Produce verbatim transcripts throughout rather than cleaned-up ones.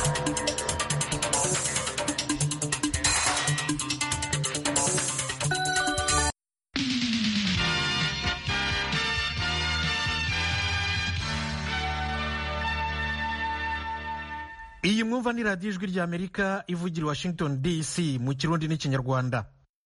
iyi mwumva ni radiyo ijwi ry'Amerika ivugira i Washington D C mu kirundi n'ikinyarwanda.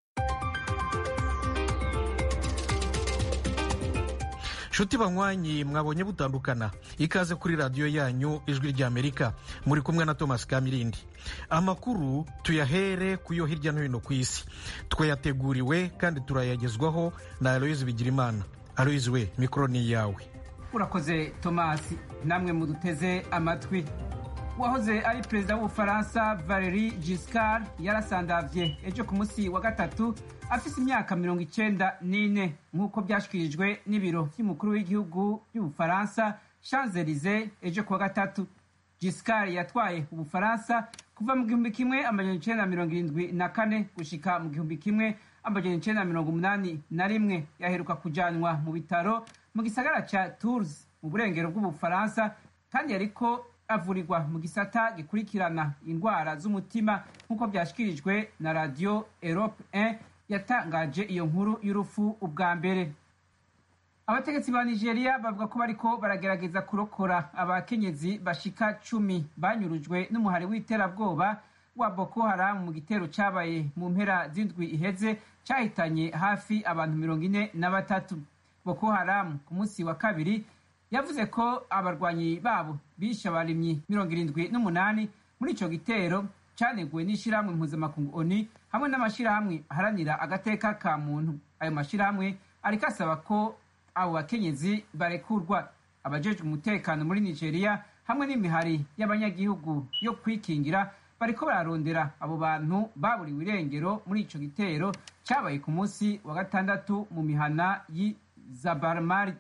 Shuti banywanyi mwabonye butandukana, ikaze kuri radiyo yanyu ijwi ry'Amerika, muri kumwe na Thomas Kamirindi. Amakuru tuyahere kuyo hirya no hino ku isi, twayateguriwe kandi turayagezwaho na Aloyizi Bigirimana. Aloyizi we, mikoro ni yawe. Urakoze Thomas, namwe muduteze amatwi. Wahoze ari perezida w'Ubufaransa Valéry Giscard yarasandavye ejo ku munsi wa gatatu afise imyaka mirongo icenda n'ine nk'uko byashikirijwe n'ibiro by'umukuru w'igihugu by'Ubufaransa Champs-Élysées ejo ku wa gatatu. Giscard yatwaye Ubufaransa kuva mu gihumbi kimwe amajana icenda mirongo irindwi na kane gushika mu gihumbi kimwe amajana icenda mirongo umunani na rimwe. Yaheruka kujanwa mu bitaro mu gisagara ca Tours mu burengero bw'Ubufaransa kandi yariko avurirwa mu gisata gikurikirana indwara z'umutima nk'uko byashikirijwe na radio Europe un yatangaje iyo nkuru y'urupfu ubwa mbere. Abategetsi ba Nigeria bavuga ko bariko baragerageza kurokora abakenyezi bashika cumi banyurujwe n'umuhari w'iterabwoba wa Boko Haram mu gitero cabaye mu mpera z'indwi iheze cahitanye hafi abantu mirongo ine na batatu. Boko Haram ku munsi wa kabiri yavuze ko abarwanyi babo bishe abarimyi mirongo irindwi n'umunani muri ico gitero caneguwe n'ishirahamwe mpuzamakungu ONU hamwe n'amashirahamwe aharanira agateka ka muntu. Ayo mashirahamwe ariko asaba ko abo bakenyezi barekurwa. Abajejwe umutekano muri Nigeria hamwe n'imihari y'abanyagihugu yo kwikingira bariko bararondera abo bantu baburiwe irengero muri ico gitero cabaye ku munsi wa gatandatu mu mihana y'i Zabarmari.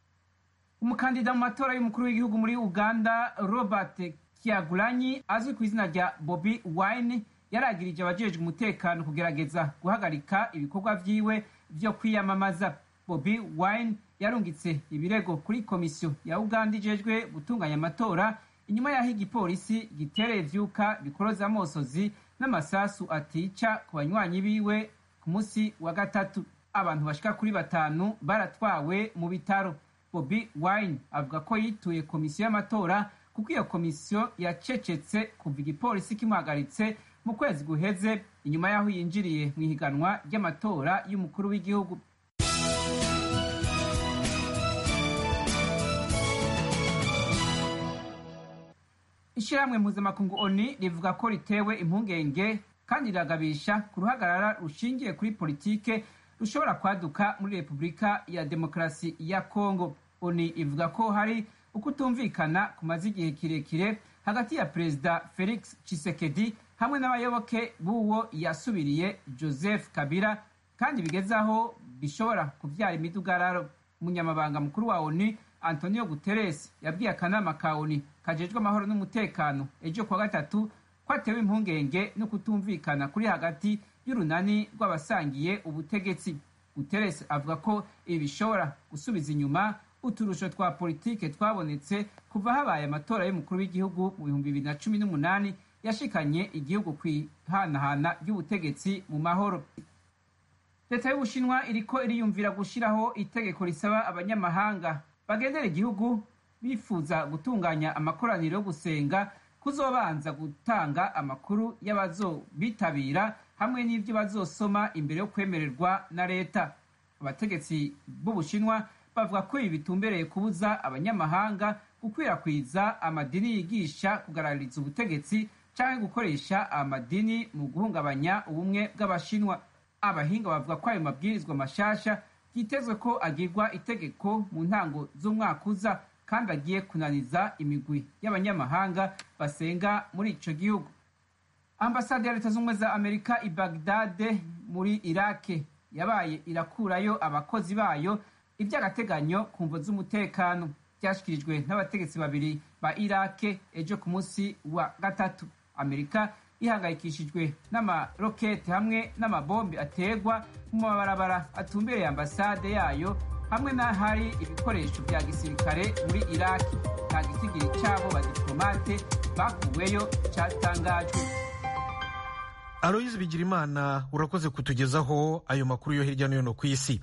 Umukandida mu matora y'umukuru w'igihugu muri Uganda Robert Kyagulanyi azwi ku izina rya Bobi Wine yaragirije abajejwe umutekano kugerageza guhagarika ibikorwa vyiwe vyo kwiyamamaza. Bobi Wine yarungitse ibirego kuri komisiyo ya Uganda ijejwe gutunganya amatora inyuma y'aho igipolisi gitereye vyuka bikoroza amosozi n'amasasu atica ku banywanyi biwe ku munsi wa gatatu. Abantu bashika kuri batanu baratwawe mu bitaro. Bobi Wine avuga ko yituye komisiyo y'amatora kuko iyo komisiyo yacecetse kuva igipolisi kimuhagaritse mu kwezi guheze inyuma y'aho yinjiriye mu ihiganwa ry'amatora y'umukuru w'igihugu. Ishirahamwe mpuzamakungu ONU rivuga ko ritewe impungenge kandi riragabisha ku ruhagarara rushingiye kuri politike rushobora kwaduka muri Repubulika ya Demokarasi ya Kongo. ONU ivuga ko hari ukutumvikana kumaze igihe kirekire hagati ya Perezida Felix Tshisekedi hamwe n'abayoboke b'uwo yasubiriye Joseph Kabila kandi bigezaho bishobora kuvyara imidugararo. Umunyamabanga mukuru wa ONU Antonio Guterres yabwiye akanama ka ONU kajejwe amahoro n'umutekano ejo kwa gatatu kwatewe impungenge no kutumvikana kuri hagati y'urunani rw'abasangiye ubutegetsi. Guterres avuga ko ibi bishobora gusubiza inyuma uturusho twa politike twabonetse kuva habaye amatora y'umukuru w'igihugu mu bihumbi bibiri na cumi n'umunani yashikanye igihugu kwihanahana ry'ubutegetsi mu mahoro. Leta y'Ubushinwa iriko iriyumvira gushiraho itegeko risaba abanyamahanga bagendera igihugu bifuza gutunganya amakoraniro yo gusenga kuzobanza gutanga amakuru y'abazobitabira hamwe n'ivyo bazosoma imbere yo kwemererwa na leta. Abategetsi b'Ubushinwa bavuga ko ibi bitumbereye kubuza abanyamahanga gukwirakwiza amadini yigisha kugaragariza ubutegetsi canke gukoresha amadini mu guhungabanya ubumwe bw'Abashinwa. Abahinga bavuga ko ayo mabwirizwa mashasha yitezwe ko agirwa itegeko mu ntango z'umwaka uza kandi agiye kunaniza imigwi y'abanyamahanga basenga muri ico gihugu. Ambasade ya Leta z'Ubumwe za Amerika i Baghdad muri Iraq yabaye irakurayo abakozi bayo ivy'agateganyo ku mvo z'umutekano. Byashikirijwe n'abategetsi babiri ba Iraq ejo ku munsi wa gatatu. Amerika ihangayikishijwe n'amarokete hamwe n'amabombe ategwa mu mabarabara atumbereye ambasade yayo hamwe n'ahari ibikoresho vya gisirikare muri Iraq. Nta gitigiri cabo badiplomatie n'abadiplomate bakuweyo cyatangajwe. Aloyizi Bigirimana, urakoze kutugezaho ayo makuru yo hirya no hino ku isi.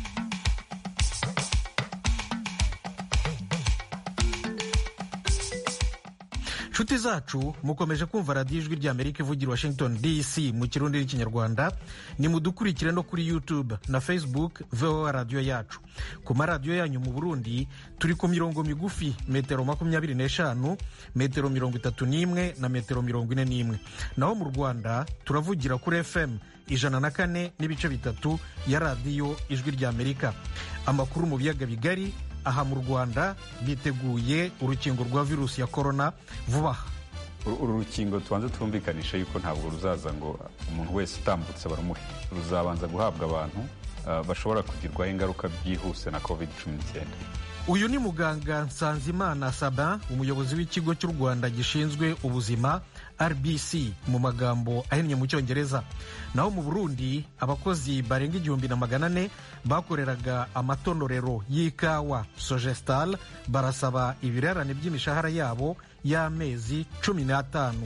Nshuti zacu, mukomeje kumva radiyo ijwi rya Amerika ivugira Washington D C mu kirundi n'ikinyarwanda. Ni mudukurikire no kuri YouTube na Facebook V O A radiyo yacu. Ku maradiyo yanyu mu Burundi turi ku mirongo migufi metero makumyabiri n'eshanu, metero mirongo itatu n'imwe na metero mirongo ine n'imwe. Naho mu Rwanda turavugira kuri F M ijana na kane n'ibice bitatu ya radiyo ijwi rya Amerika. Amakuru mu biyaga bigari. Aha mu Rwanda biteguye urukingo rwa virusi ya korona vuba aha. Uru rukingo tubanze twumvikanisha yuko ntabwo ruzaza ngo umuntu wese utambutse barumuhe. Ruzabanza guhabwa abantu uh, bashobora kugirwaho ingaruka byihuse na covid cumi n'icyenda. Uyu ni muganga Nsanzimana Sabin, umuyobozi w'ikigo cy'u Rwanda gishinzwe ubuzima R B C mu magambo ahinnye mu Cyongereza. Naho mu Burundi abakozi barenga igihumbi na magana ane bakoreraga amatonorero y'ikawa Sogestal barasaba ibirarane by'imishahara yabo y'amezi cumi n'atanu.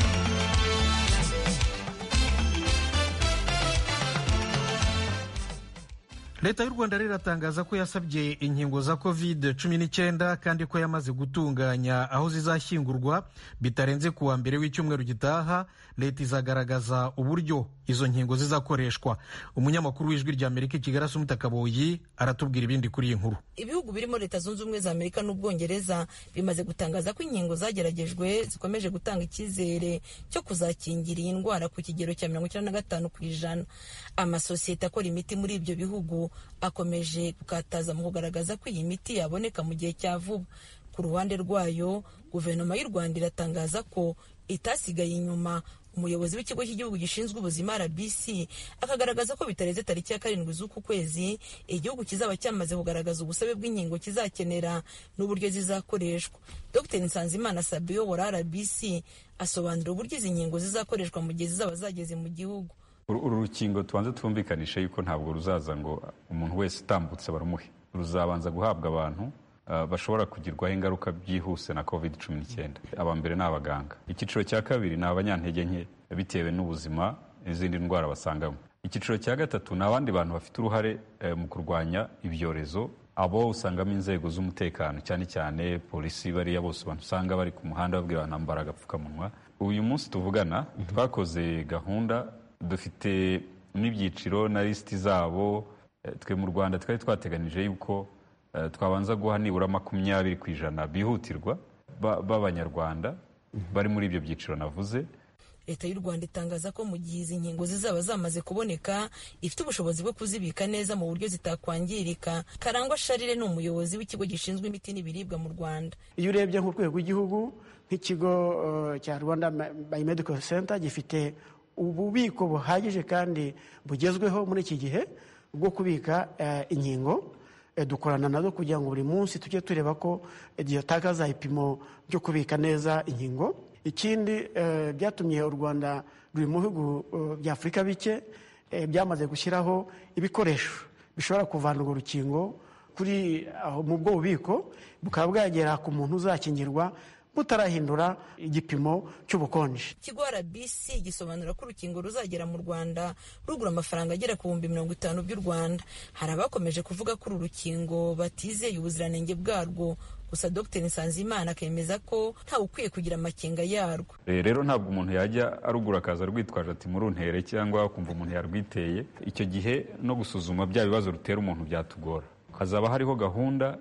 Leta y'u Rwanda riratangaza ko yasabye inkingo za covid cumi n'icyenda kandi ko yamaze gutunganya aho zizashyingurwa bitarenze kuwa mbere w'icyumweru gitaha. Leta izagaragaza uburyo izo nkingo zizakoreshwa. Umunyamakuru w'ijwi rya Amerika i Kigali Asumta Kaboyi aratubwira ibindi kuri iyi nkuru. Ibihugu birimo Leta Zunze Ubumwe za Amerika n'Ubwongereza bimaze gutangaza ko inkingo zageragejwe zikomeje gutanga icyizere cyo kuzakingira iyi ndwara ku kigero cya mirongo icyenda na gatanu ku ijana. Amasosiyete akora imiti muri ibyo bihugu akomeje gukataza mu kugaragaza ko iyi miti yaboneka mu gihe cya vuba. Ku ruhande rwayo, guverinoma y'u Rwanda iratangaza ko itasigaye inyuma. Umuyobozi w'ikigo cy'igihugu gishinzwe ubuzima R B C akagaragaza ko bitareze tariki ya karindwi z'uku kwezi igihugu kizaba cyamaze kugaragaza ubusabe bw'inkingo kizakenera n'uburyo zizakoreshwa. Dr Nsanzimana Sabin uyobora R B C asobanura uburyo izi nkingo zizakoreshwa mu gihe zizaba zageze mu gihugu. Uru rukingo tubanze twumvikanisha yuko ntabwo ruzaza ngo umuntu wese utambutse barumuhe. Ruzabanza guhabwa abantu uh, bashobora kugirwaho ingaruka byihuse na covid cumi n'icyenda. Aba mbere ni abaganga. Icyiciro cya kabiri ni abanyantege nke bitewe n'ubuzima n'izindi ndwara basangamo. Icyiciro cya gatatu ni abandi bantu bafite uruhare eh, mu kurwanya ibyorezo. Abo usangamo inzego z'umutekano cyane cyane polisi, bariya bose abantu usanga bari ku muhanda babwira abantu ambara agapfukamunwa. Uyu munsi tuvugana twakoze gahunda, dufite n'ibyiciro na lisiti zabo. Twe mu Rwanda twari twateganije yuko twabanza guha nibura makumyabiri ku ijana bihutirwa b'abanyarwanda bari muri ibyo byiciro navuze. Leta y'u Rwanda itangaza ko mu gihe izi nkingo zizaba zamaze kuboneka ifite ubushobozi bwo kuzibika neza mu buryo zitakwangirika. Karangwa Sharire ni umuyobozi w'ikigo gishinzwe imiti n'ibiribwa mu Rwanda. Iyo urebye ku rwego rw'igihugu nk'ikigo uh, cya Rwanda Biomedical Center gifite ububiko buhagije kandi bugezweho muri iki gihe bwo kubika uh, inkingo. E, dukorana nazo kugira ngo buri munsi tujye tureba ko dutakaza ibipimo byo kubika neza inkingo. Ikindi e, byatumye u Rwanda ruri mu bihugu e, bya Afurika bike e, byamaze gushyiraho ibikoresho bishobora kuvana urwo rukingo kuri aho mu bwo bubiko bukaba bwagera ku muntu uzakingirwa butarahindura igipimo cy'ubukonje. Ikigo R B C gisobanura ko urukingo ruzagera mu Rwanda rugura amafaranga agera ku bihumbi mirongo itanu by'u Rwanda. Hari abakomeje kuvuga ko uru rukingo batizeye ubuziranenge bwarwo, gusa Dr Nsanzimana akemeza ko ntawe ukwiye kugira amakenga yarwo. Rero ntabwo umuntu yajya arugura akaza rwitwaje ati muruntere cyangwa kumva umuntu yarwiteye. Icyo gihe no gusuzuma bya bibazo rutera umuntu byatugora. Hazaba hariho gahunda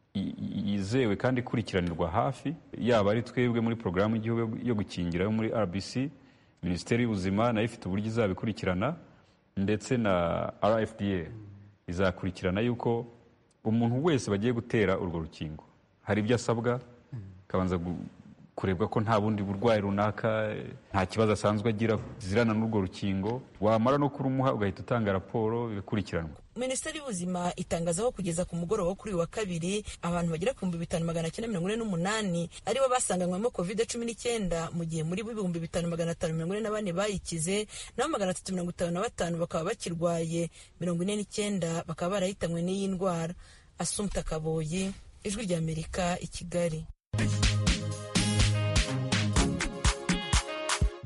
yizewe kandi ikurikiranirwa hafi, yaba ari twebwe muri porogaramu y'igihugu yo gukingira yo muri R B C, Minisiteri y'Ubuzima nayo ifite uburyo izabikurikirana, ndetse na R F D A izakurikirana yuko umuntu wese bagiye gutera urwo rukingo hari ibyo asabwa, kabanza kurebwa ko nta bundi burwayi runaka, nta kibazo asanzwe agira zirana n'urwo rukingo. Wamara no kurumuha ugahita utanga raporo bigakurikiranwa. Minisiteri y'Ubuzima itangazaho kugeza ku mugoroba wo kuri wa kabiri abantu bagera ku bihumbi bitanu magana cyenda mirongo ine n'umunani aribo basanganywemo covid cumi n'icyenda, mu gihe muri bo ibihumbi bitanu magana atanu mirongo ine na bane bayikize, naho magana atatu mirongo itanu na batanu bakaba bakirwaye, mirongo ine n'icyenda bakaba barahitanywe n'iyi ndwara. Asumta Kaboyi, Ijwi ry'Amerika, i Kigali.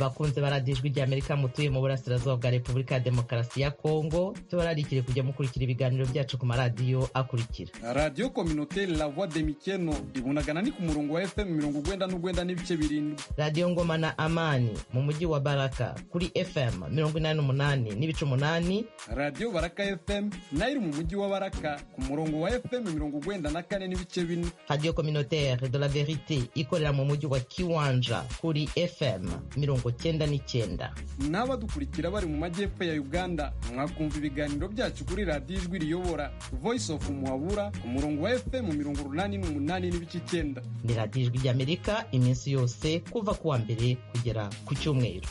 bakunze baradiyo ijwi rya amerika mutuye mu burasirazuba bwa repubulika ya demokarasi ya kongo tubararikire kujya mukurikira ibiganiro byacu ku maradiyo akurikira: radiyo communautaire la voix de mikeno ibunagana ni ku murongo wa fm mirongo ugwenda n'ugwenda n'ibice birindwi, radiyo ngoma na amani mu mujyi wa baraka kuri fm mirongo inani n'umunani n'ibice umunani, radiyo baraka fm nayo iri mu mujyi wa baraka ku murongo wa fm mirongo ugwenda na kane n'ibice bine, radiyo communautaire de la verite ikorera mu mujyi wa kiwanja kuri fm mirongo cyenda n'icyenda. n'abadukurikira bari mu majyepfo ya uganda mwakumva ibiganiro byacu kuri radiyo ijwi riyobora voice of muhabura ku murongo wa fm mirongo urunani n'umunani n'ibice icyenda. ni radiyo ijwi rya amerika iminsi yose kuva ku wa mbere kugera ku cyumweru.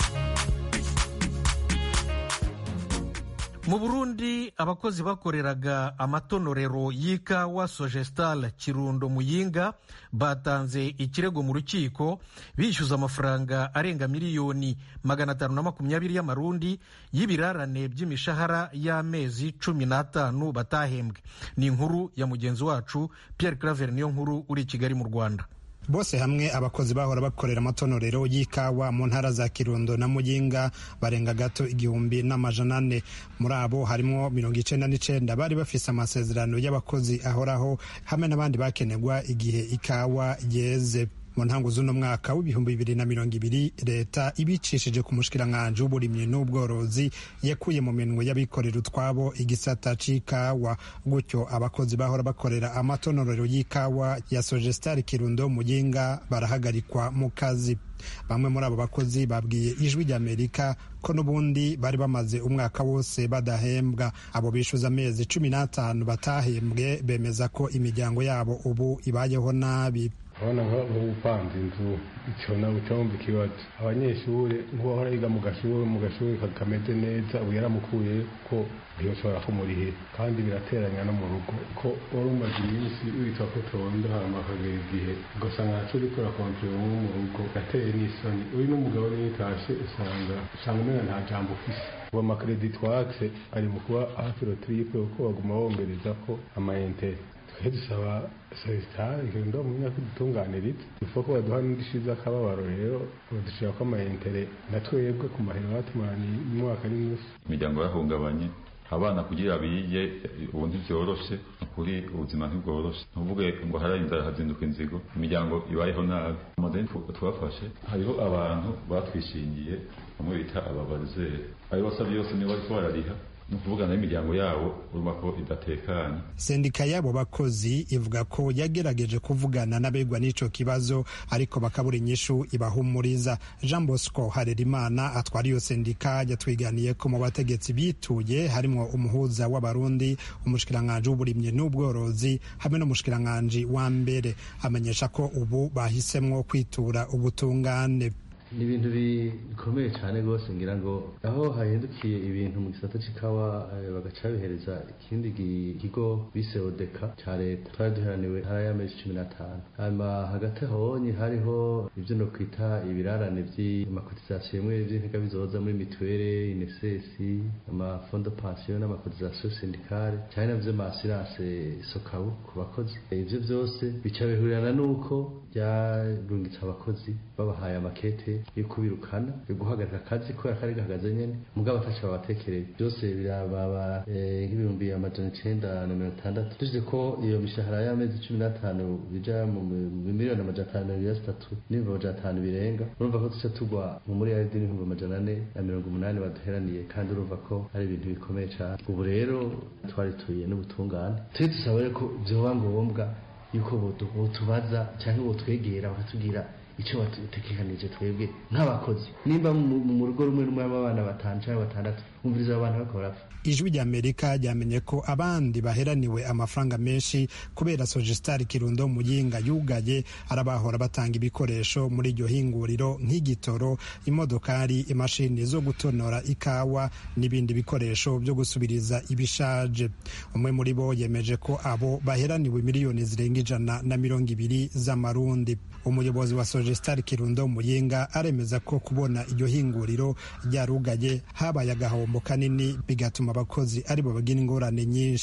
mu burundi abakozi bakoreraga amatonorero y'ikawa Sogestal Kirundo Muyinga batanze ikirego mu rukiko bishyuza amafaranga arenga miliyoni magana atanu na makumyabiri y'amarundi y'ibirarane by'imishahara y'amezi cumi n'atanu batahembwe. ni inkuru ya mugenzi wacu Pierre Claver niyo nkuru uri i Kigali mu Rwanda. bose hamwe abakozi bahora bakorera amatonorero y'ikawa mu ntara za Kirundo na Muyinga barenga gato igihumbi n'amajana ane. muri abo harimo mirongo icenda n'icenda bari bafise amasezerano y'abakozi ahoraho hamwe n'abandi bakenegwa igihe ikawa yeze. mu ntango z'uno mwaka w'ibihumbi bibiri na mirongo ibiri leta ibicishije ku mushikiranganji w'uburimyi n'ubworozi yakuye mu minwe y'abikorera utwabo igisata c'ikawa, gutyo abakozi bahora bakorera amatonorero y'ikawa ya Sogestal Kirundo Muyinga barahagarikwa mu kazi. bamwe muri abo bakozi babwiye ijwi ry'Amerika ko n'ubundi bari bamaze umwaka wose badahembwa. abo bishuza amezi cumi n'atanu batahembwe bemeza ko imiryango yabo ubu ibayeho nabi. abana nk'ubupanze inzu icyo ntabwo cyumva ikibazo. abanyeshuri nk'uwahora yiga mu gashuri mu gashuri kameze neza ubu yaramukuye ko ntiyashobora kumurihira, kandi birateranya no mu rugo ko wari umaze iminsi witwa ko tonda hanyuma akagera igihe ugasanga ntacyo uri kora kontorora wo mu rugo gateye n'isoni. uri n'umugabo n'itashe usanga usanga umenya nta jambo ufise. ubu amakredi twatse ari mu kuba hafi rotiripe kuko baguma bongereza ko amayintere. twe dusaba Sogestal Kirundo mu myaka dutunganiriza ifu ko baduha n'indishyi z'akababaro, rero badushira ko amayintere na twebwe ku mahera batumaniye mu mwaka n'inusu. imiryango yahungabanye, abana kugira bige ubu ntibyoroshe, kuri ubuzima ntibworoshe. ntuvuge ngo hararinda hazinduka inzigo, imiryango ibayeho nabi. amadeni twafashe hariho abantu batwishingiye bamwe bita ababazere, ayo basabye yose niyo bariko barariha ni ukuvugana n'imiryango yabo urumva ko idatekanye. sendika y'abo bakozi ivuga ko yagerageje kuvugana n'abegwa n'ico kibazo ariko bakabura inyishu ibahumuriza. Jean Bosco Harerimana atwara iyo sendika yatwiganiye ko mu bategetsi bituye harimo umuhuza w'abarundi, umushikiranganji w'uburimyi n'ubworozi hamwe n'umushikiranganji wa mbere. amenyesha ko ubu bahisemwo kwitura ubutungane. ni ibintu bikomeye cyane rwose, ngira ngo aho hahindukiye ibintu mu gisata c'ikawa bagaca bihereza ikindi kigo bise Odeka cya leta twari duheraniwe ntara y'amezi cumi n'atanu. hanyuma hagati honye hariho ibyo no kwita ibirarane by'amakotisasiyo imwe by'intega bizoza muri mituwere, inesesi, amafondo pansiyo n'amakotisasiyo sindikale cyane navyo masirase sokabu ku bakozi. ivyo byose bica bihurirana n'uko byarungitse abakozi babahaye amakete yo kubirukana yo guhagarika akazi kubera kari gahagaze nyene mugabo ataca babatekereye. byose birababa nk'ibihumbi amajana icenda na mirongo itandatu. tuzi ko iyo mishahara y'amezi cumi n'atanu bija mu miliyoni amajana atanu na mirongo itatu n'ibihumbi amajana atanu birenga. urumva ko tuca tugwa mu muri yaridi n'ibihumbi amajana ane na mirongo umunani baduheraniye, kandi urumva ko ari ibintu bikomeye cyane. ubu rero twari tuye n'ubutungane, turi dusaba ko vyoba ngombwa yuko botubaza cyangwa botwegera bakatubwira icyo batekekanije twebwe nk'abakozi. nimba mu rugo rumwe rumwe abana batanu cyangwa batandatu umviriza abana bakora. ijwi ry'Amerika ryamenye ko abandi baheraniwe amafaranga menshi kubera Sogestal Kirundo Muyinga yugaye arabahora batanga ibikoresho muri iryo hinguriro nk'igitoro, imodokari, imashini zo gutonora ikawa n'ibindi bikoresho byo gusubiriza ibishaje. umwe muri bo yemeje ko abo baheraniwe miliyoni zirenga ijana na mirongo ibiri z'amarundi. umuyobozi wa Sogestal Kirundo Muyinga aremeza ko kubona iryo hinguriro ryarugaye habaye agahombo kanini bigatuma abakozi aribo bagira ingorane nyinshi.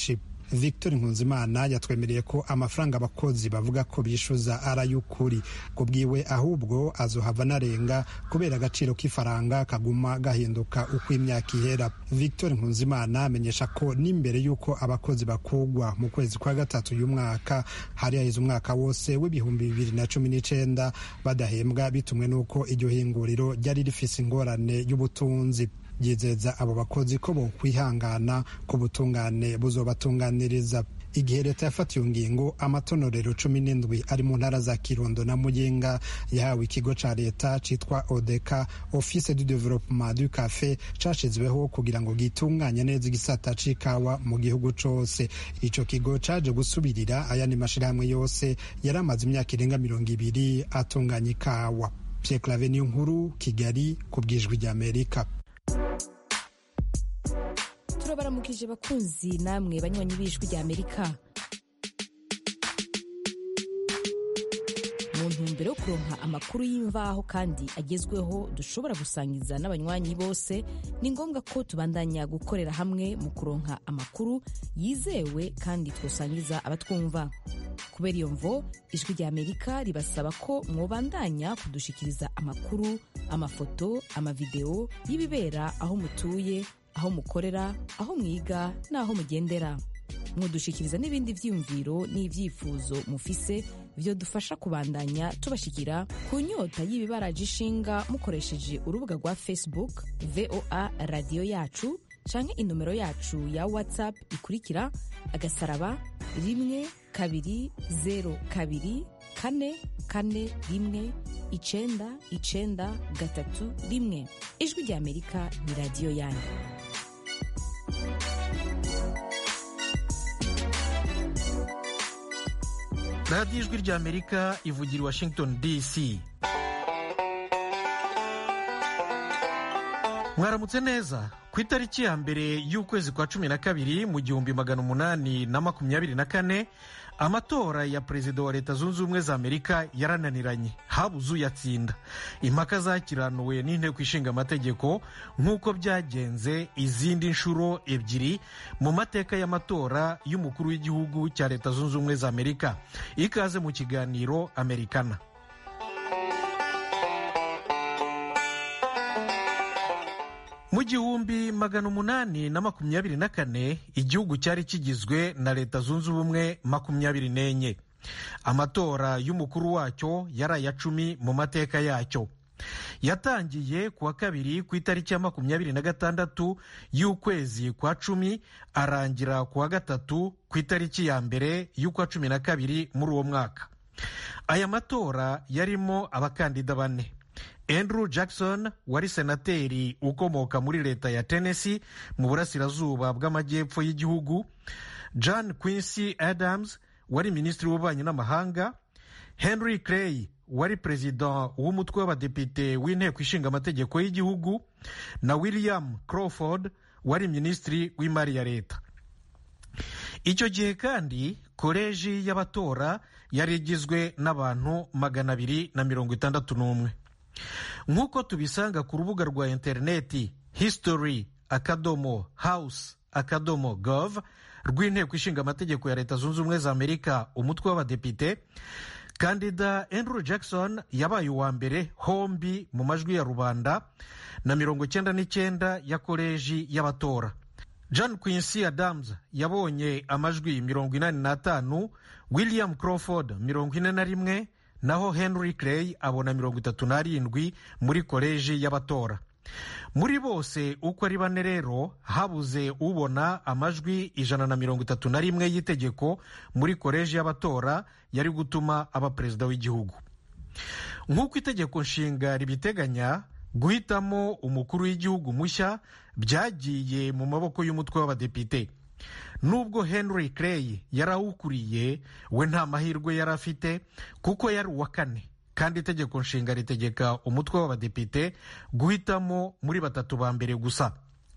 Victor Nkunzimana yatwemereye ko amafaranga abakozi bavuga ko bishyuza ari ay'ukuri ku bwiwe, ahubwo azohava anarenga kubera agaciro k'ifaranga kaguma gahinduka uko imyaka ihera. Victor Nkunzimana amenyesha ko n'imbere y'uko abakozi bakugwa mu kwezi kwa gatatu y'umwaka hari haheze umwaka wose w'ibihumbi bibiri na cumi n'icenda badahembwa bitumwe n'uko iryo hinguriro ryari rifise ingorane y'ubutunzi. Yizeza abo bakozi ko bokwihangana ko ubutungane buzobatunganiriza. Igihe leta yafatiye ngingo, amatonorero cumi n'indwi ari mu ntara za Kirundo na Muyinga yahawe ikigo ca leta citwa Odeka, Office du Développement du Café, cashizweho kugira ngo gitunganye neza igisata c'ikawa mu gihugu cose. Ico kigo caje gusubirira ayandi mashirahamwe yose yari amaze imyaka irenga mirongo ibiri atunganya ikawa. Pierre Claver Niyonkuru, Kigali, ku bw'Ijwi ry'Amerika. Turabaramukije bakunzi namwe banywanyi b'Ijwi ry'Amerika. Mu ntumbero yo kuronka amakuru y'imvaho kandi agezweho dushobora gusangiza n'abanywanyi bose, ni ngombwa ko tubandanya gukorera hamwe mu kuronka amakuru yizewe kandi twosangiza abatwumva. Kubera iyo mvo, Ijwi ry'Amerika ribasaba ko mwobandanya kudushikiriza amakuru, amafoto, amavideo y'ibibera aho mutuye, aho mukorera, aho mwiga n'aho mugendera. Mwodushikiriza n'ibindi vyiyumviro n'ivyifuzo mufise vyo dufasha kubandanya tubashikira ku nyota y'ibibaraje ishinga mukoresheje urubuga rwa Facebook V O A Radio Yacu canke inomero yacu ya WhatsApp ikurikira agasaraba rimwe kabiri zero kabiri kane kane rimwe icenda icenda gatatu rimwe. Ijwi ry'Amerika ni radio yanyu. radiyo Ijwi ry'Amerika ivugira i Washington D C. Mwaramutse neza. Ku itariki ya mbere y'ukwezi kwa cumi na kabiri mu gihumbi magana umunani na makumyabiri na kane, amatora ya perezida wa Leta Zunze Ubumwe za Amerika yarananiranye, habuze uyatsinda. Impaka zakiranuwe n'inteko ishinga amategeko nk'uko byagenze izindi nshuro ebyiri mu mateka y'amatora y'umukuru w'igihugu cya Leta Zunze Ubumwe za Amerika. Ikaze mu kiganiro Amerikana. Mu gihumbi magana umunani na makumyabiri na kane igihugu cyari kigizwe na Leta Zunze Ubumwe makumyabiri n'enye. Amatora y'umukuru wacyo yari aya cumi mu mateka yacyo. Yatangiye kuwa kabiri ku itariki ya makumyabiri na gatandatu y'ukwezi kwa cumi, arangira kuwa gatatu ku itariki ya mbere y'ukwa cumi na kabiri muri uwo mwaka. Aya matora yarimo abakandida bane. Andrew Jackson wari senateri ukomoka muri leta ya Tennessee mu burasirazuba bw'amajyepfo y'igihugu, John Quincy Adams wari minisitiri w'ububanyi n'amahanga, Henry Clay wari perezida w'umutwe w'abadepite w'inteko ishinga amategeko y'igihugu, na William Crawford wari minisitiri w'imari ya leta. Icyo gihe kandi koleji y'abatora yari igizwe n'abantu magana abiri na mirongo itandatu n'umwe. Nk'uko tubisanga ku rubuga rwa interineti history akadomo house akadomo gov rw'inteko ishinga amategeko ya Leta Zunze Ubumwe za Amerika umutwe w'abadepite, kandida Andrew Jackson yabaye uwa mbere hombi mu majwi ya rubanda na mirongo cyenda n'icyenda ya koleji y'abatora. John Quincy Adams yabonye amajwi mirongo inani n'atanu, William Crawford mirongo ine na rimwe, naho Henry Clay abona mirongo itatu n'arindwi muri koleji y'abatora. Muri bose uko ari bane rero habuze ubona amajwi ijana na mirongo itatu na rimwe y'itegeko muri koleji y'abatora yari gutuma aba perezida w'igihugu. Nk'uko itegeko nshinga ribiteganya, guhitamo umukuru w'igihugu mushya byagiye mu maboko y'umutwe w'abadepite. Nubwo Henry Clay yarawukuriye, we nta mahirwe yari afite kuko yari uwa kane, kandi itegeko nshinga ritegeka umutwe w'abadepite guhitamo muri batatu ba mbere gusa.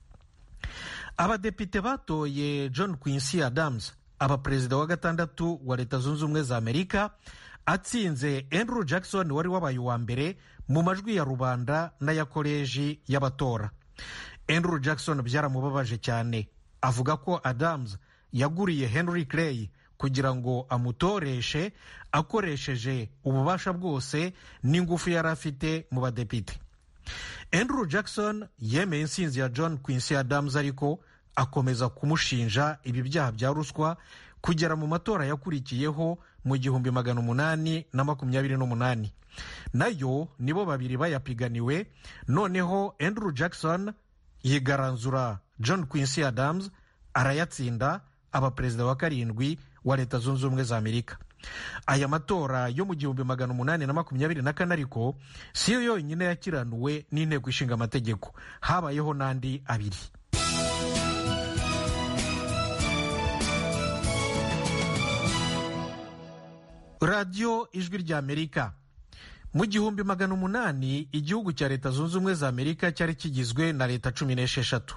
Abadepite batoye John Quincy Adams aba perezida wa gatandatu wa Leta Zunze Ubumwe za Amerika, atsinze Andrew Jackson wari wabaye uwa mbere mu majwi ya rubanda n'aya koleji y'abatora. Andrew Jackson byaramubabaje cyane, avuga ko Adams yaguriye Henry Clay kugira ngo amutoreshe akoresheje ububasha bwose n'ingufu yari afite mu badepite. Andrew Jackson yemeye intsinzi ya John Quincy Adams ariko akomeza kumushinja ibi byaha bya ruswa kugera mu matora yakurikiyeho mu gihumbi magana umunani na makumyabiri n'umunani. Nayo nibo babiri bayapiganiwe, noneho Andrew Jackson yigaranzura John Quincy Adams arayatsinda, aba perezida wa karindwi wa Leta Zunze Ubumwe za Amerika. Aya matora yo mu gihumbi magana umunani na makumyabiri na kane ariko siyo yonyine yakiranuwe n'inteko ishinga amategeko, habayeho n'andi abiri. Radio Ijwi rya Amerika. Mu gihumbi magana umunani igihugu cya Leta Zunze Ubumwe za Amerika cyari kigizwe na leta cumi n'esheshatu.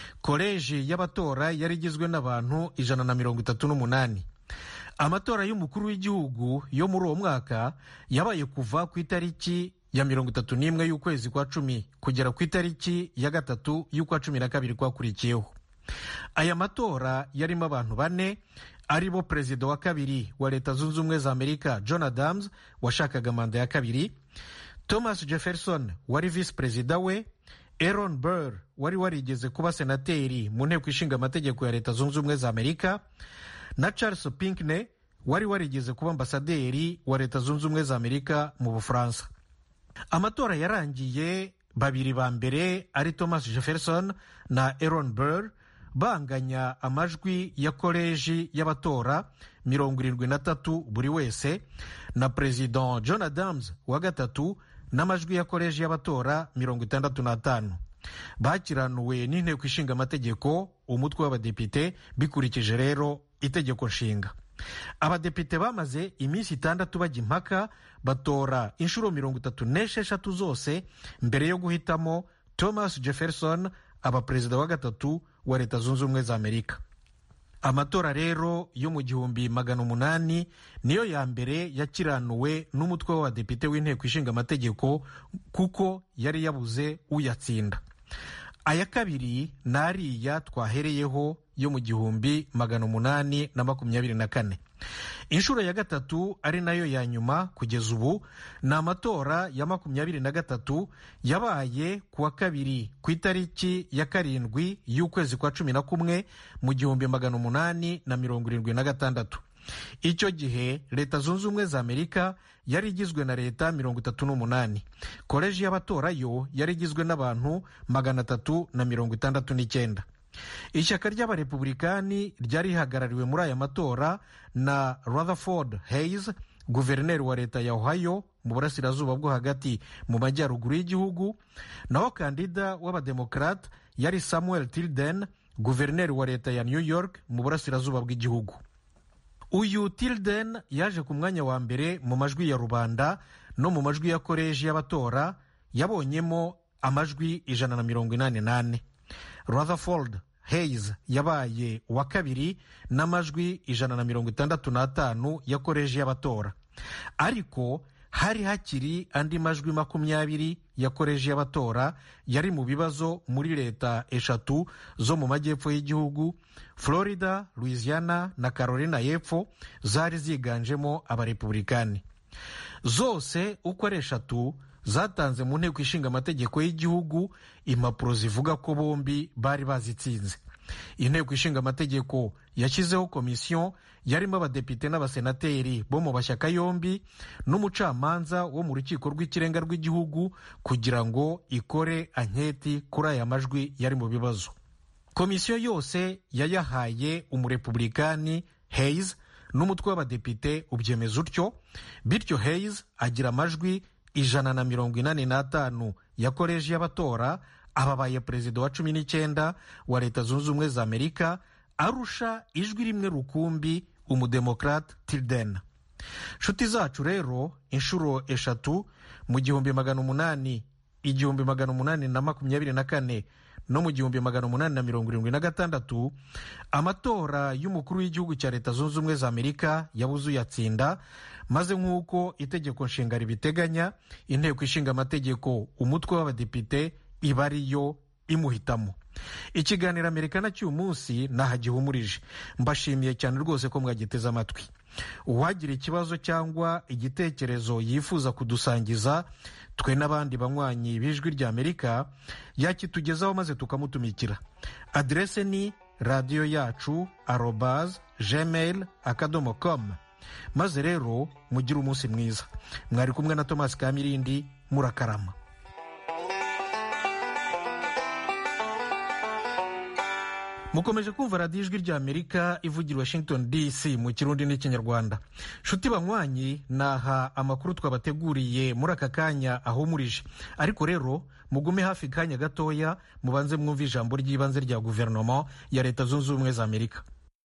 Koleji y'abatora yari igizwe n'abantu ijana na mirongo itatu n'umunani. Amatora y'umukuru w'igihugu yo muri uwo mwaka yabaye kuva ku itariki ya mirongo itatu n'imwe y'ukwezi kwa cumi kugera ku itariki ya gatatu y'ukwa cumi na kabiri kwakurikiyeho. Aya matora yarimo abantu bane, ari bo perezida wa kabiri wa Leta Zunze Ubumwe za Amerika John Adams washakaga manda ya kabiri, Thomas Jefferson wari visi perezida we, Aaron Burr wari warigeze kuba senateri mu nteko ishinga amategeko ya Leta Zunze Ubumwe za Amerika, na Charles Pinckney wari warigeze kuba ambasaderi wa Leta Zunze Ubumwe za Amerika mu Bufaransa. Amatora yarangiye babiri ba mbere ari Thomas Jefferson na Aaron Burr banganya amajwi ya koleji y'abatora mirongo irindwi na tatu buri wese, na President John Adams wa gatatu n'amajwi ya koleji y'abatora mirongo itandatu n'atanu. Bakiranuwe n'inteko ishinga amategeko, umutwe w'abadepite, bikurikije rero itegeko nshinga. Abadepite bamaze iminsi itandatu bajya impaka, batora inshuro mirongo itatu n'esheshatu zose mbere yo guhitamo Thomas Jefferson aba perezida wa gatatu wa Leta Zunze Ubumwe za Amerika. Amatora rero yo mu gihumbi magana umunani niyo ya mbere yakiranuwe n'umutwe w'abadepite w'inteko ishinga amategeko kuko yari yabuze uyatsinda. Aya kabiri nariya twahereyeho yo mu gihumbi magana umunani na makumyabiri na kane. Inshuro ya gatatu ari nayo ya nyuma kugeza ubu ni amatora ya makumyabiri na gatatu yabaye kuwa kabiri ku itariki ya karindwi y'ukwezi kwa cumi na kumwe mu gihumbi magana umunani na mirongo irindwi na gatandatu. Icyo gihe Leta Zunze Ubumwe za Amerika yari igizwe na leta mirongo itatu n'umunani. Koleji y'abatora yo yari igizwe n'abantu magana atatu na mirongo itandatu n'icyenda. Ishyaka ry'abarepublikani ryari rihagarariwe muri aya matora na Rutherford Hayes, guverineri wa leta ya Ohio mu burasirazuba bwo hagati mu majyaruguru y'igihugu, naho kandida w'abademokrate yari Samuel Tilden, guverineri wa leta ya New York mu burasirazuba bw'igihugu. Uyu Tilden yaje ku mwanya wa mbere mu majwi ya rubanda no mu majwi ya koleji y'abatora yabonyemo amajwi ijana na mirongo inani nane. Rutherford Hayes yabaye uwa kabiri n'amajwi ijana na mirongo itandatu n'atanu ya koleji y'abatora. Ariko hari hakiri andi majwi makumyabiri ya koleji y'abatora yari mu bibazo muri leta eshatu zo mu majyepfo y'igihugu, Florida, Louisiana na Carolina y'Epfo, zari ziganjemo abarepublikani. Zose uko ari eshatu zatanze mu nteko ishinga amategeko y'igihugu impapuro zivuga ko bombi bari bazitsinze. Inteko ishinga amategeko yashyizeho komisiyo yarimo abadepite n'abasenateri bo mu mashyaka yombi n'umucamanza wo mu rukiko rw'ikirenga rw'igihugu kugira ngo ikore anketi kuri aya majwi yari mu bibazo. Komisiyo yose yayahaye umurepublikani Hayes n'umutwe w'abadepite ubyemeza utyo, bityo Hayes agira amajwi ijana na mirongo inani n'atanu ya koleji y'abatora, ababaye perezida wa cumi n'icyenda wa Leta Zunze Ubumwe za Amerika, arusha ijwi rimwe rukumbi umudemokrate Tilden. Nshuti zacu rero, inshuro eshatu mu gihumbi magana umunani, igihumbi magana umunani na makumyabiri na kane no mu gihumbi magana umunani na mirongo irindwi na gatandatu, amatora y'umukuru w'igihugu cya Leta Zunze Ubumwe za Amerika yabuze uyatsinda, maze nk'uko itegeko nshinga ribiteganya, inteko ishinga amategeko umutwe w'abadepite iba ariyo imuhitamo. ikiganiro amerikana cy'uyu munsi nahagihumurije. Mbashimiye cyane rwose ko mwagiteze amatwi. Uwagira ikibazo cyangwa igitekerezo yifuza kudusangiza twe n'abandi banywanyi b'ijwi rya Amerika yakitugezaho maze tukamutumikira. Adrese ni radiyo yacu arobase gmail akadomo com. Maze rero mugire umunsi mwiza. Mwari kumwe na Thomas Kamirindi, murakarama. Mukomeje kumva radiyo ijwi rya Amerika ivugira Washington D C mu Kirundi n'Ikinyarwanda. Shuti banywanyi, naha amakuru twabateguriye muri aka kanya ahumurije. Ariko rero mugume hafi kanya gatoya mubanze mwumva ijambo ry'ibanze rya guverinoma ya Leta Zunze Ubumwe za Amerika.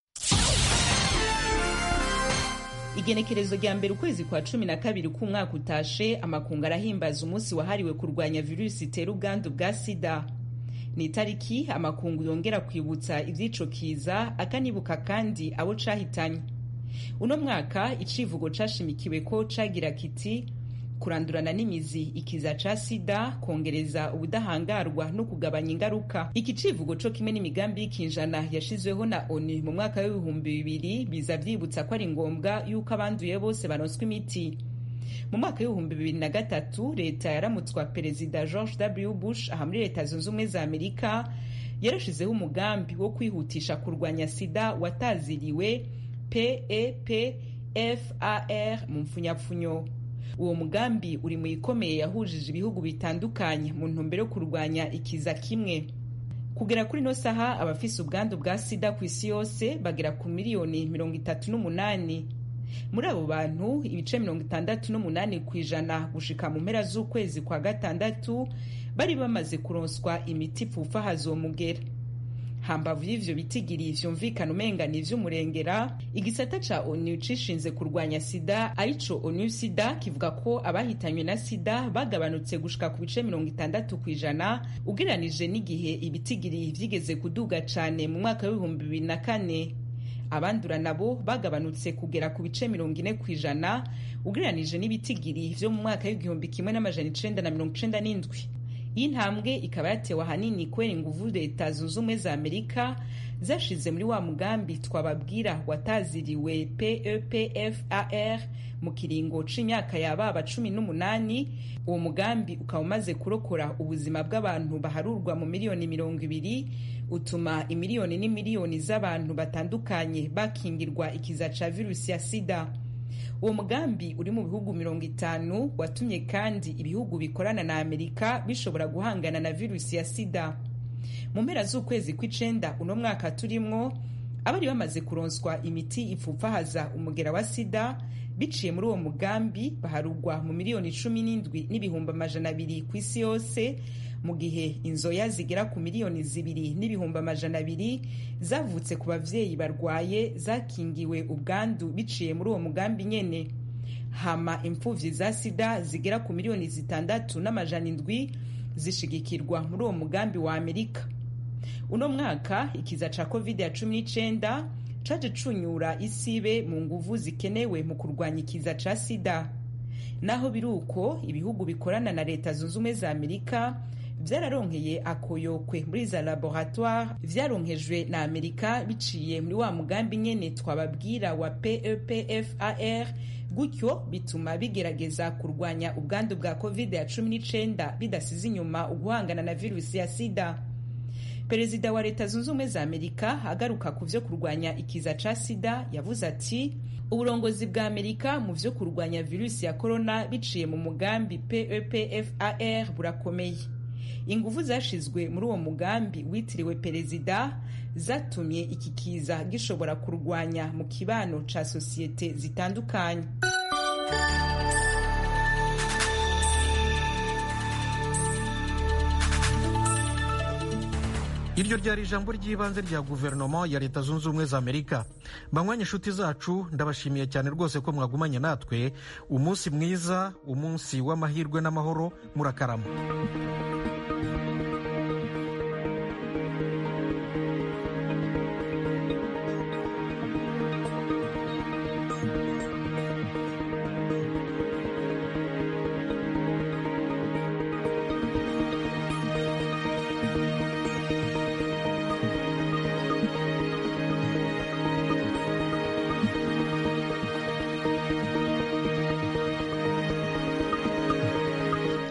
Igenekerezo rya mbere ukwezi kwa cumi na kabiri k'umwaka utashe, amakungu arahimbaza umunsi wahariwe kurwanya virusi itera ubwandu bwa sida. Ni itariki amakungu yongera kwibutsa ivy'ico kiza, akanibuka kandi abo cahitanye. Uno mwaka icivugo cashimikiwe ko cagira kiti kurandurana n'imizi ikiza ca sida, kongereza ubudahangarwa no kugabanya ingaruka. Iki civugo co kimwe n'imigambi y'ikinjana yashizweho na ONU mu mwaka w'ibihumbi bibiri biza vyibutsa ko ari ngombwa yuko abanduye bose baronswa imiti. Mu mwaka w'ibihumbi bibiri na gatatu leta yaramutswa Perezida George W Bush aha muri Leta Zunze Ubumwe za Amerika yarashizeho umugambi wo kwihutisha kurwanya sida wataziriwe P E P F A R mu mfunyapfunyo. Uwo mugambi uri mu ikomeye yahujije ibihugu bitandukanye mu ntumbero yo kurwanya ikiza kimwe. Kugera kuri no saha abafise ubwandu bwa sida ku isi yose bagera ku miliyoni mirongo itatu n'umunani. Muri abo bantu ibice mirongo itandatu n'umunani kw'ijana gushika mu mpera z'ukwezi kwa gatandatu bari bamaze kuronswa imiti ipfufahaza uwo mugera. Hambavu y'ivyo bitigiri vyumvikana umenga ni ivy'umurengera, igisata ca ONU cishinze kurwanya sida arico ONU Sida kivuga ko abahitanywe na sida bagabanutse gushika ku bice mirongo itandatu kw'ijana ugereranije n'igihe ibitigiri vyigeze kuduga cane mu mwaka w'ibihumbi bibiri na kane. Abandura nabo bagabanutse kugera ku bice mirongo ine kw'ijana ugereranije n'ibitigiri vyo mu mwaka w'igihumbi kimwe n'amajana icenda na mirongo icenda n'indwi. Iyi ntambwe ikaba yatewe ahanini kubera inguvu Leta Zunze Ubumwe za Amerika zashize muri wa mugambi twababwira wataziriwe P E P F A R mu kiringo c'imyaka yababa cumi n'umunani. Uwo mugambi ukaba umaze kurokora ubuzima bw'abantu baharurwa mu miliyoni mirongo ibiri, utuma imiliyoni n'imiliyoni z'abantu batandukanye bakingirwa ikiza ca virusi ya sida. Uwo mugambi uri mu bihugu mirongo itanu watumye kandi ibihugu bikorana na Amerika bishobora guhangana na virusi ya sida. Mu mpera z'ukwezi kw'icenda uno mwaka turimwo, abari bamaze kuronswa imiti ipfufahaza umugera wa sida biciye muri uwo mugambi baharugwa mu miliyoni cumi n'indwi n'ibihumbi amajana abiri ku isi yose, mu gihe inzoya zigera ku miliyoni zibiri n'ibihumbi amajana abiri zavutse ku bavyeyi barwaye zakingiwe ubwandu biciye muri uwo mugambi nyene. Hama impfuvyi za sida zigera ku miliyoni zitandatu n'amajana indwi zishigikirwa muri uwo mugambi wa Amerika. Uno mwaka ikiza ca covid ya cumi n'icenda caje cunyura isibe mu nguvu zikenewe mu kurwanya ikiza ca sida. Naho biruko ibihugu bikorana na Leta Zunze Ubumwe za Amerika vyararonkeye akoyokwe muri za laboratoire vyaronkejwe na Amerika biciye muri wa mugambi nyene twababwira wa P E P F A R, gutyo bituma bigerageza kurwanya ubwandu bwa covid ya cumi n'icenda bidasize inyuma uguhangana na virusi ya sida. Perezida wa Leta Zunze Ubumwe za Amerika agaruka ku vyo kurwanya ikiza ca sida yavuze ati uburongozi bwa Amerika mu vyo kurwanya virusi ya corona biciye mu mugambi P E P F A R burakomeye. Inguvu zashizwe muri uwo mugambi witiriwe perezida zatumye iki kiza gishobora kurwanya mu kibano ca sosiyete zitandukanye. Iryo ryari ijambo ry'ibanze rya guverinoma ya Leta Zunze Ubumwe za Amerika. Banywanyi inshuti zacu, ndabashimiye cyane rwose ko mwagumanye natwe. Umunsi mwiza, umunsi w'amahirwe n'amahoro, murakarama.